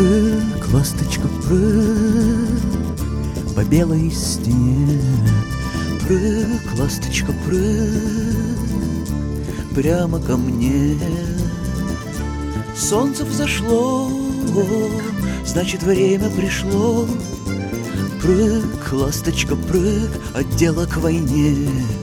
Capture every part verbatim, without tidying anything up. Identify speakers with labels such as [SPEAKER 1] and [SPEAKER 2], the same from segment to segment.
[SPEAKER 1] Прыг, ласточка, прыг по белой стене. Прыг, ласточка, прыг прямо ко мне. Солнце взошло, значит, время пришло. Прыг, ласточка, прыг от дела к войне.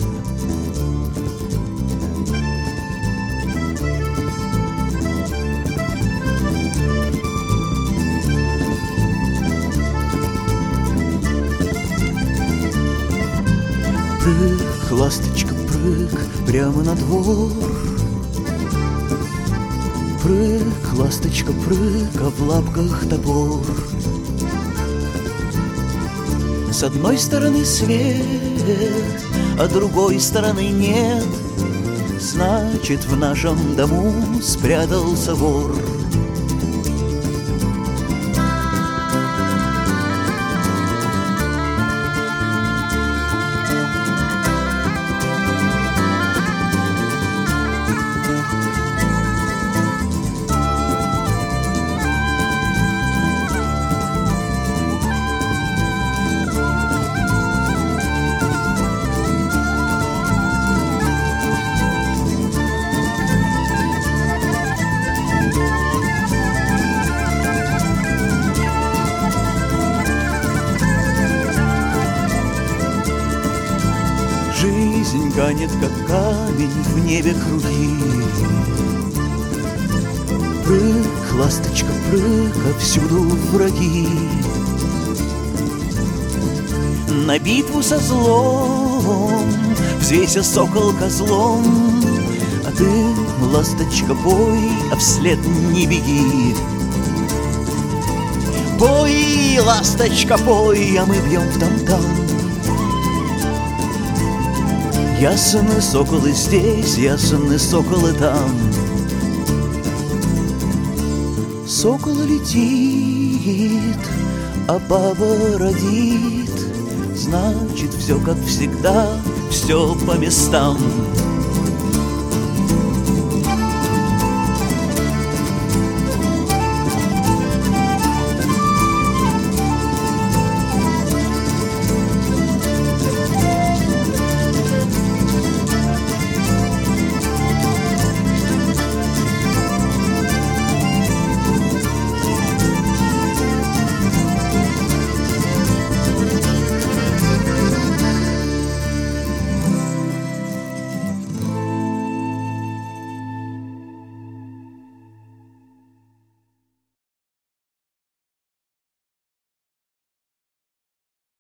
[SPEAKER 1] Прыг, ласточка, прыг прямо на двор. Прыг, ласточка, прыг, а в лапках топор. С одной стороны свет, а другой стороны нет. Значит, в нашем дому спрятался вор. Жизнь ганит, как камень, в небе круги. Прыг, ласточка, прыг, а всюду враги. На битву со злом взвейся, сокол, козлом. А ты, ласточка, бой, а вслед не беги. Бой, ласточка, бой, а мы бьем в там-там. Ясны соколы здесь, ясны соколы там. Сокол летит, а баба родит. Значит, все как всегда, все по местам.